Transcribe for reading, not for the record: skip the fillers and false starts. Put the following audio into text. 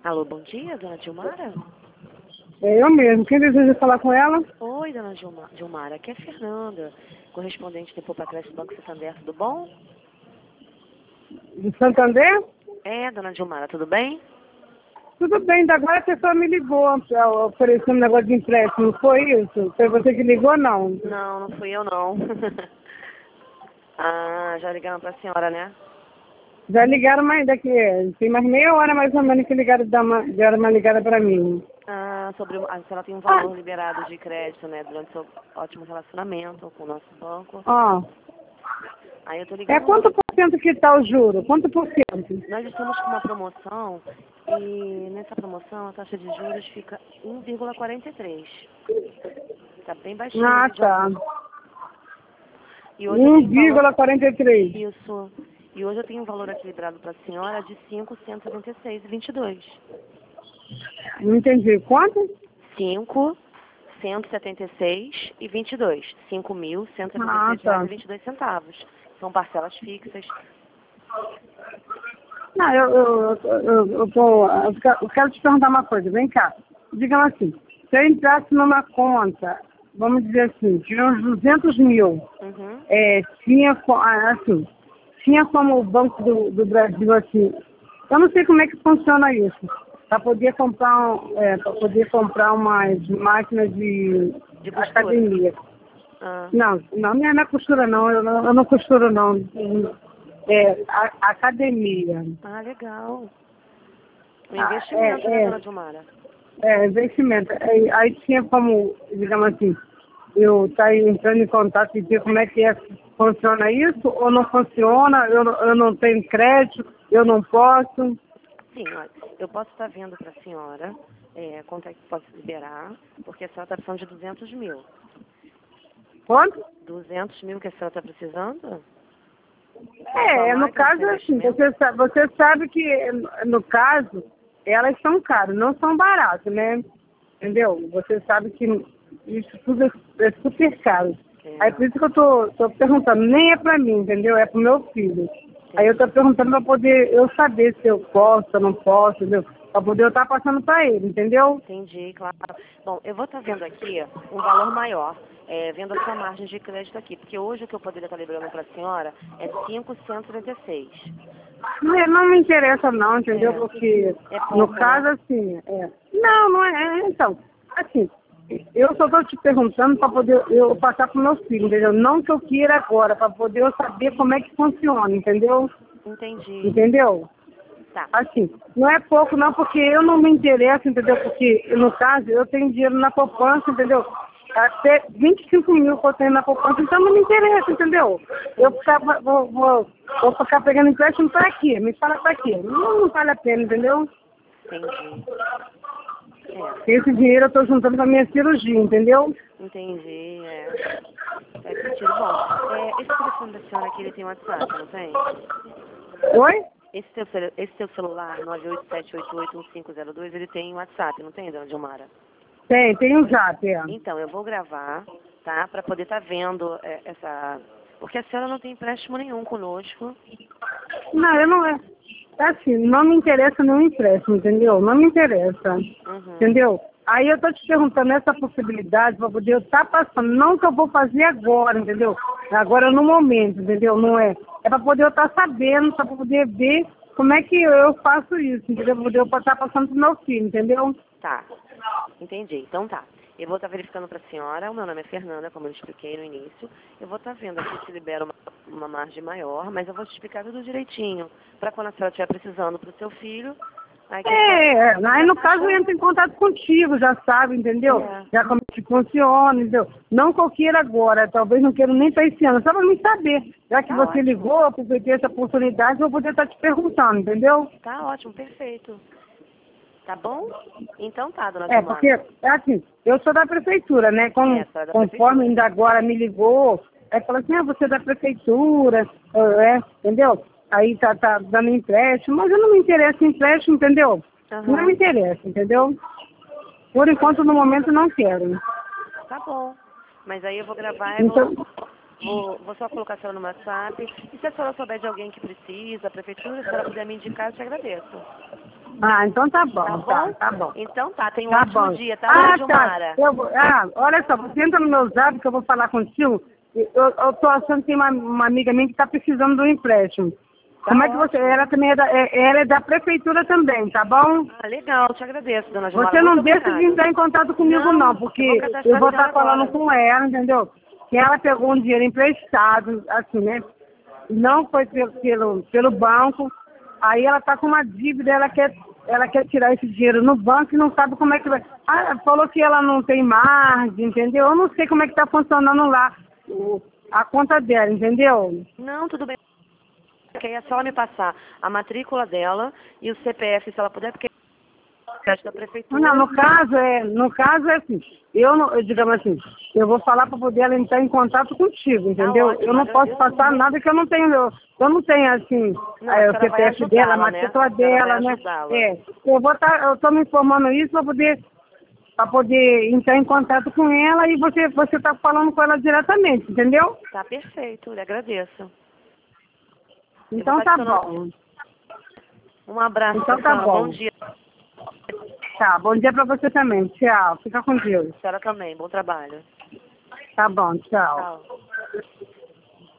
Alô, bom dia, dona Dilmara? É eu mesmo. Quem deseja falar com ela? Oi, dona Dilmara, aqui é a Fernanda, correspondente do Poupa-Cresce Banco Santander, tudo bom? De Santander? É, dona Dilmara, tudo bem? Tudo bem, ainda agora a pessoa me ligou oferecendo um negócio de empréstimo, foi isso? Foi você que ligou, não? Não, não fui eu não. Ah, já ligaram pra senhora, né? Já ligaram mais daqui, tem mais meia hora mais ou menos que deram uma ligada para mim. Ah, a senhora tem um valor liberado de crédito, né, durante seu ótimo relacionamento com o nosso banco. Ó, Aí eu tô é ligando. quanto por cento que tá o juro? Quanto por cento? Nós estamos com uma promoção e nessa promoção a taxa de juros fica 1,43. Tá bem baixinho. Ah, tá. E hoje eu tenho um valor... 1,43. Isso. E hoje eu tenho um valor equilibrado para a senhora de 5.176,22. Não entendi. Quanto? 5.176,22. Ah, tá. 5.176,22 centavos. São parcelas fixas. Não, eu quero te perguntar uma coisa, vem cá. Digamos assim, se eu entrasse numa conta, vamos dizer assim, de uns 200 mil, Uhum. tinha como o Banco do Brasil, assim, eu não sei como é que funciona isso, para poder comprar umas máquinas de costura. academia. Ah. Não é costura não, eu não costuro não. Academia. Ah, legal. Um investimento, né, dona Dilmara? Investimento. Aí tinha como, digamos assim, eu estar entrando em contato e ver como é que funciona isso, ou não funciona, eu não tenho crédito, eu não posso. Sim, olha, eu posso estar vendo para a senhora quanto é que posso liberar, porque a senhora está precisando de 200 mil. Quanto? 200 mil que a senhora está precisando? No caso, assim, você sabe que, no caso, elas são caras, não são baratas, né? Entendeu? Você sabe que isso tudo é super caro. Aí por isso que eu tô perguntando, nem é pra mim, entendeu? É pro meu filho. Entendi. Aí eu tô perguntando pra poder eu saber se eu posso, se eu não posso, entendeu? Pra poder eu estar passando pra ele, entendeu? Entendi, claro. Bom, eu vou estar vendo aqui um valor maior, vendo a sua margem de crédito aqui, porque hoje o que eu poderia estar liberando para a senhora é 5.136. Não me interessa não, entendeu? Porque, pouco, no caso, né? assim, não é, então, assim, eu só estou te perguntando para poder eu passar pro meu filho, entendeu? Não que eu queira agora, para poder eu saber como é que funciona, entendeu? Entendi. Entendeu? Tá. Assim, não é pouco não, porque eu não me interesso, entendeu? Porque, no caso, eu tenho dinheiro na poupança, entendeu? Até 25 mil que eu tenho na poupança, então não me interessa, entendeu? Vou ficar pegando empréstimo para quê? Me fala para quê? Não vale a pena, entendeu? Entendi. Esse dinheiro eu estou juntando para minha cirurgia, entendeu? Entendi, Faz sentido. Bom, esse telefone da senhora aqui, ele tem WhatsApp, não tem? Oi? Esse seu celular, 987881502, ele tem WhatsApp, não tem, dona Dilmara? Tem um zap, Então, eu vou gravar, tá? Para poder estar vendo essa... Porque a senhora não tem empréstimo nenhum conosco. Não, eu não é. Assim, não me interessa nenhum empréstimo, entendeu? Não me interessa. Uhum. Entendeu? Aí eu tô te perguntando essa possibilidade para poder eu estar passando. Não que eu vou fazer agora, entendeu? Agora no momento, entendeu? Não é. É para poder eu estar sabendo, para poder ver como é que eu faço isso, entendeu? Para poder eu estar passando pro meu filho, entendeu? Tá. Entendi. Então tá. Eu vou estar verificando para a senhora. O meu nome é Fernanda, como eu expliquei no início. Eu vou estar vendo aqui se libera uma margem maior, mas eu vou te explicar tudo direitinho. Para quando a senhora estiver precisando para o seu filho. Aí no caso eu entro em contato contigo, já sabe, entendeu? Já como é que funciona, entendeu? Não que eu queira agora, talvez não queira nem para esse ano, só para me saber. Já que você ligou, eu aproveitei essa oportunidade, eu vou poder estar te perguntando, entendeu? Tá ótimo, perfeito. Tá bom? Então tá, dona Dilmara. Porque, assim, eu sou da prefeitura, né? Conforme ainda agora me ligou, aí falou assim, você é da prefeitura, entendeu? Aí tá dando empréstimo, mas eu não me interesso em empréstimo, entendeu? Não me interessa, entendeu? Por enquanto, no momento, não quero. Tá bom. Mas aí eu vou gravar Então, vou só colocar a senhora no WhatsApp. E se a senhora souber de alguém que precisa, a prefeitura, se ela puder me indicar, eu te agradeço. Ah, então tá bom, Tá bom? tá bom. Então tá, tenha um Tá ótimo bom. dia, tá, Gilmara? Olha só, você entra no meu zap que eu vou falar contigo. Eu tô achando que tem uma amiga minha que tá precisando do empréstimo. Tá Como é que você... ótimo. Ela também ela é da prefeitura também, tá bom? Ah, legal, te agradeço, dona Gilmara. Você não Muito deixa de obrigada. entrar em contato comigo Não, não, eu porque vou cadastrar eu vou a senhora estar falando agora. com ela, entendeu? Que ela pegou um dinheiro emprestado, assim, né? Não foi pelo banco. Aí ela tá com uma dívida, ela quer tirar esse dinheiro no banco e não sabe como é que vai. Ah, falou que ela não tem margem, entendeu? Eu não sei como é que tá funcionando lá a conta dela, entendeu? Não, tudo bem. Porque aí é só ela me passar a matrícula dela e o CPF, se ela puder, porque é da prefeitura. Não, no caso é assim, digamos assim, eu vou falar para poder ela entrar em contato contigo, entendeu? ótimo, Eu não posso agradeço passar muito. nada que eu não tenho assim, Não, a o senhora vai CPF dela, a ajudá-la, né? matrícula A senhora vai dela, né? ajudá-la. Eu tô me informando isso para poder entrar em contato com ela e você tá falando com ela diretamente, entendeu? Tá perfeito, lhe agradeço. Eu vou Então estar tá adicionando. bom. Um abraço, Então tá senhora. Bom bom. dia. Tá, bom dia para você também. Tchau. Fica com Deus. A senhora também. Bom trabalho. Tá bom, tchau. Tchau.